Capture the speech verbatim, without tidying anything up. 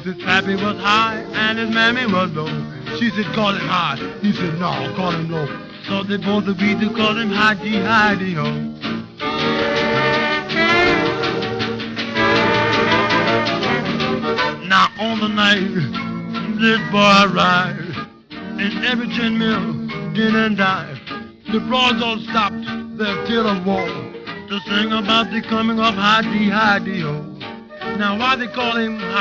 Cause his pappy was high and his mammy was low. She said, call him high. He said, no, call him low. So they both agreed to call him High-G, High-D-Ho. Now on the night this boy arrived, in every tin mill, din and dive, the broads all stopped their tale of war to sing about the coming of High-G, High-D-Ho. Now why they call him